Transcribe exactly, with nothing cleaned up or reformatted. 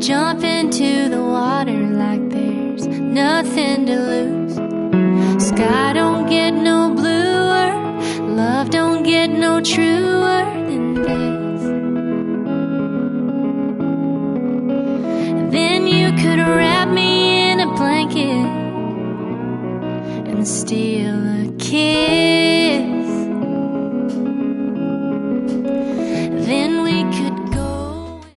Jump into the water like there's nothing to lose. Sky don't get no bluer, love don't get no truer than this. And then you could wrap me in a blanket and steal a kiss.